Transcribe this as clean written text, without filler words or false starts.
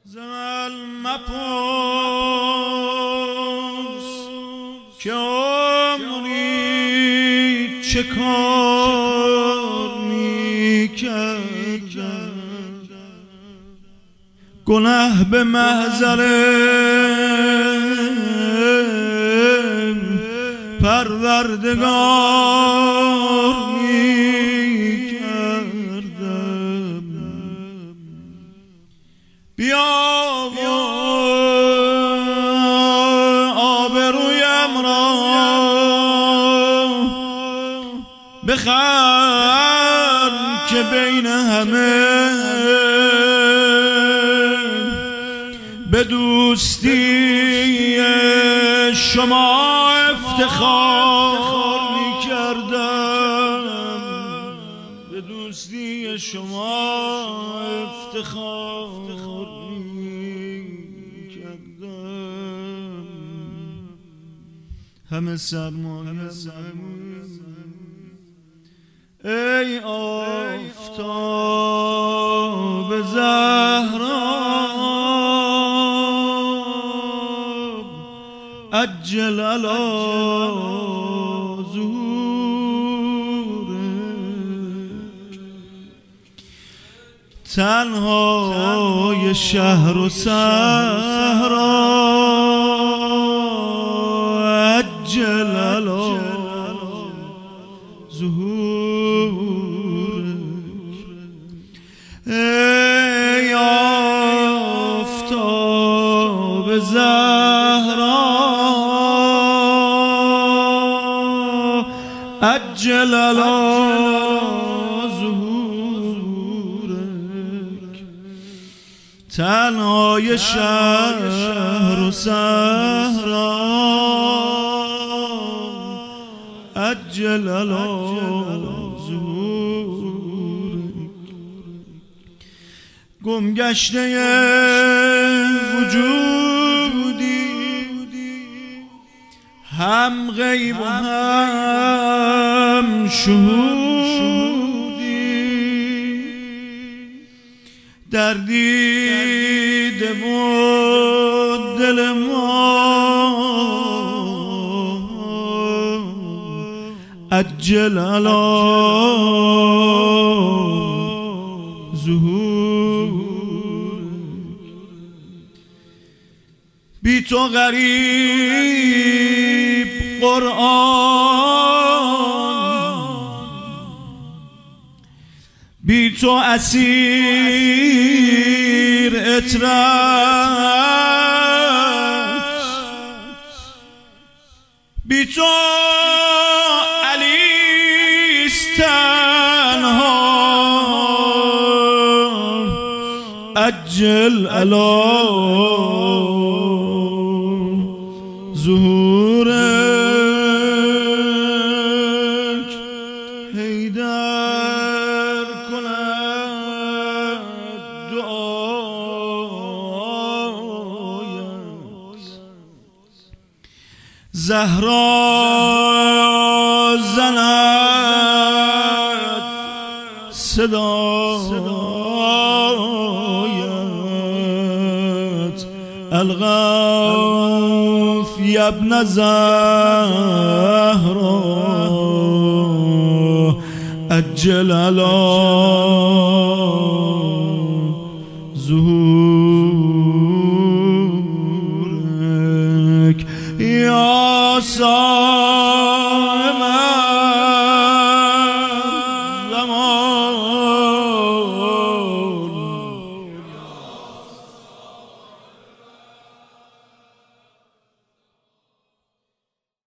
زمل مپرس که عمری چه کار میکردم، گناه به محضر پروردگار میکردم. بیا آبرویم را بخر که بین همه به دوستی شما افتخار می‌کردم، به دوستی شما افتخار می‌کردم. همه سرمایه ای آفتاب زهرا عجل علی ظهورک، تنهای شهر و صحرا عجل علی ظهورک. ای آفتاب زهرا عجل علی ظهورک، تنهای شهر و صحرا عجل علی ظهورک. گمگشته وجودی هم غیب و هم شهودی، در دیده بود دل ما عجل علی ظهورک. بی تو غریب قرآن، بی تو اسیر اطرت، بی تو علیست تنها عجل علی ظهورک. حیدر کند دعایت، زهرا زند صدایت، الغوث یا ابن زهرا عجل علی ظهورک. یا صائما